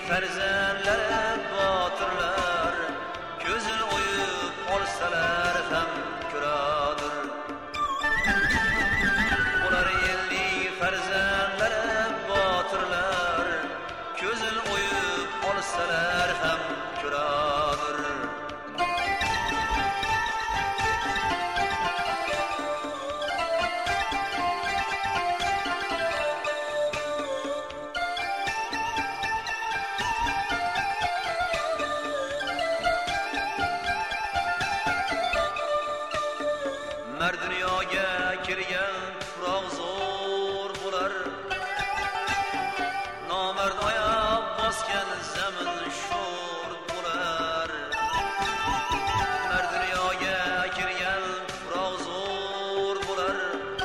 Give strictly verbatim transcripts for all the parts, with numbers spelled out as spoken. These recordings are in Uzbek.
farzandlari botirlar, ko'zini o'yib olsalar ham ko'radir. Ular ellik farzandlari botirlar, ko'zini o'yib olsalar ham ko'radir. Mer dunyoga kirgan tuproq zo'r bo'lar, nomard oyoq bosgan zamin sho'r bo'lar. Mer dunyoga kirgan tuproq zo'r bo'lar,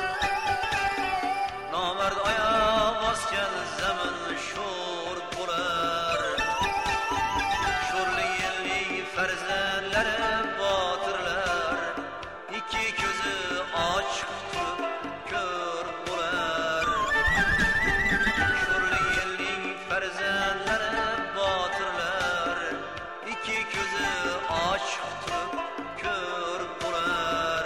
nomard oyoq bosgan zamin sho'r bo'lar. Sho'rli ellik farzandlari botirlar, ikki ko'zi ochiq turib ko'r bo'lar. Sho'rli ellik farzandlari botirlar, ikki ko'zi ochiq turib ko'r bo'lar.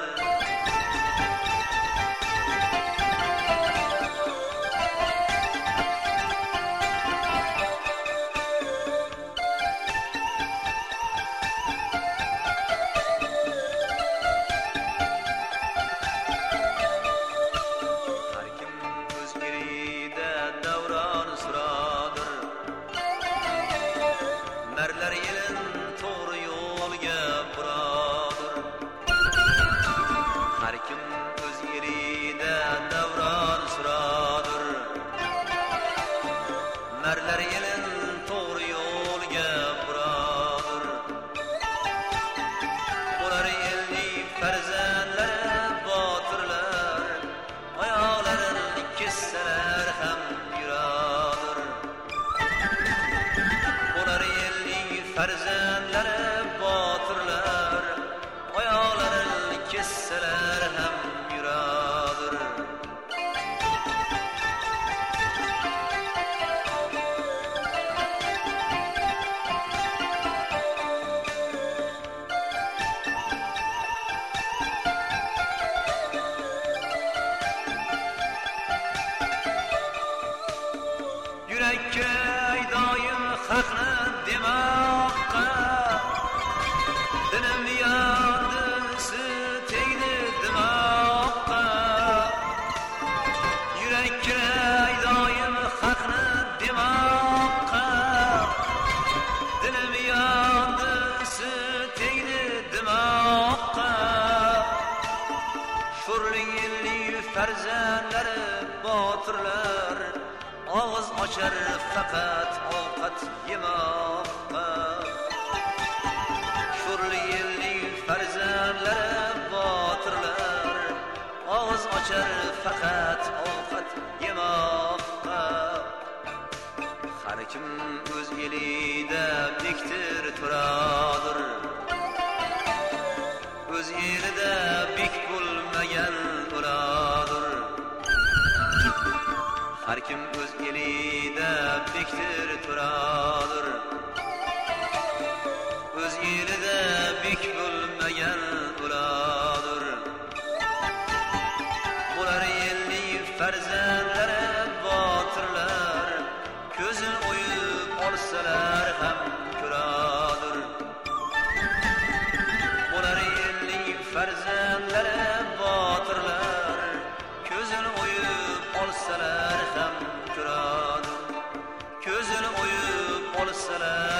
Merler yelin to'g'ri yo'lga buradir. Har kim o'z yerida davron suradir. Merler yelin to'g'ri yo'lga buradir. Ular ellik farzandlari botirlar, oyoqlarini kessalar ham yuradir. Ular farzandlari botirlar, oyoqlarini kessalar ham yuradir. Yurakka doim haqni demoqqa, dilim yordisi tegdi dimoqqa. Yurakka doim haqni demoqqa, dilim yordisi tegdi dimoqqa. Sho'rli ellik farzandlari botirlar, og'iz ochar faqat ovqat yemoqqa. Sho'rli ellik farzandlari botirlar, og'iz ochar faqat ovqat yemoqqa. Har kim o'z elida bektir turadir, o'z yerida bek bo'lmagan o'ladir. Har kim o'z elida bektir turadir, o'z yerida bek bo'lmagan o'ladir. Ular ellik farzandlari botirlar, ko'zini o'yib olsalar ham ko'radir. Ular ellik farzandlari botirlar, ko'zini o'yib olsalar ham ko'radir. Ko'zini o'yib olsalar